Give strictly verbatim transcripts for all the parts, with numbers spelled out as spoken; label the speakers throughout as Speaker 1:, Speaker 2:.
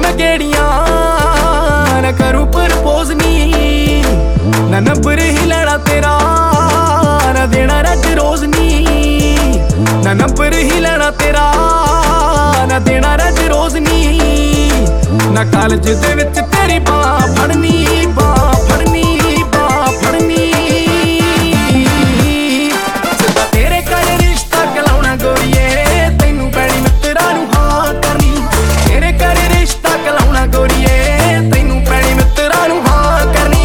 Speaker 1: मैं केड़ियां ना करूं प्रपोज नी ना नंबर ही लेना तेरा ना देना रज रोज नी ना नंबर ही लेना तेरा ना देना रज रोज नी ना कॉलेज दे विच तेरी बां फड़नी बां फड़नी बां फड़नी सदा तेरे घर रिश्ता कलाउणा गोरीए तैनू पैणी मित्तरां नूं हां करनी तेरे घर रिश्ता कलाउणा गोरीए तैनू पैणी मित्तरां नूं हां करनी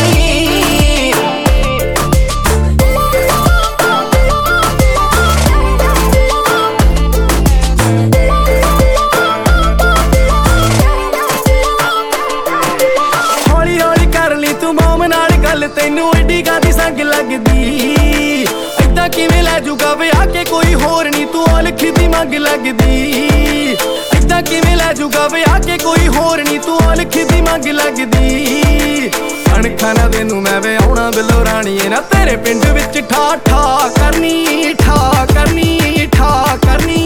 Speaker 1: तैनू एडी गादी संग लगदी ऐदां किवें लै जूगा विआह के कोई होर नी तू औलख दी मंग लगदी ऐदां किवें लै जूगा विआह के कोई होर नी तू औलख दी मंग लगदी अणखा ना तैनू मैं विआहुणा बिलो राणीए ना तेरे पिंड विच ठा ठा करनी ठा करनी ठा करनी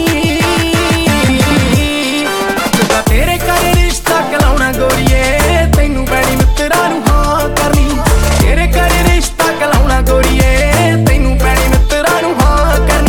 Speaker 1: सदा तेरे घर रिश्ता कलाउणा गोरीए तैनू पैणी मित्तरां नूं हां करनी तेरे घर रिश्ता कलाउणा गोरीए तैनू पैणी मित्तरां नूं हां करनी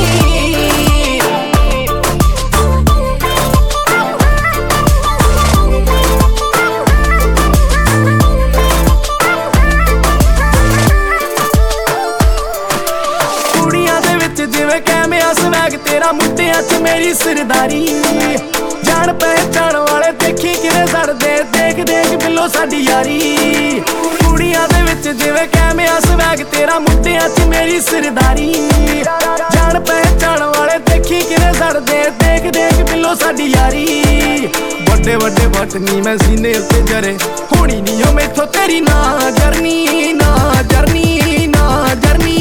Speaker 1: कुड़ियां दे विच जिवें कैमिया स्वैग तेरा मुंडियां च मेरी सरदारी जान पहचान वाले देखी किवें सड़दे देख देख बिलो साडी यारी कुड़ियां दे विच जिवें कैमिया स्वैग तेरा मुंडियां च मेरी सरदारी जान पहचान वाले देखी किवें सड़दे देख देख बिलो साडी यारी बड़े बड़े बटनी मैं सीने उत्ते जरे होनी नी ओ मैथों तेरी ना जरनी ना जरनी ना जरनी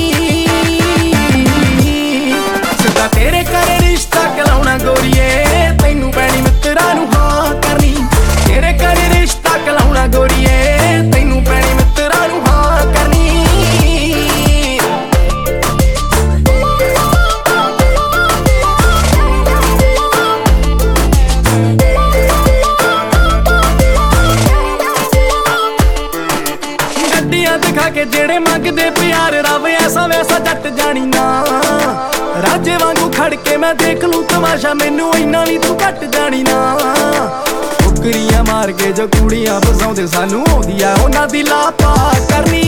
Speaker 1: सदा तेरे घर रिश्ता कलाउणा गोरीए तैनू पैणी मित्तरां नूं हां करनी तेरे घर रिश्ता कलाउणा गोरीए तैनू पैणी मित्तरां नूं हां करनी गड्डियां दिखा के जेड़े मंगदे प्यार रब ऐसा वैसा जट जानी ना राजे वांगू खड़ के मैं देख लूं तमाशा मैनू इन्ना भी तू घट जानी ना फुकरियां मार के जो कुड़ियां फसाउंदे सानू आउंदी आ उन्हां दी लापा करनी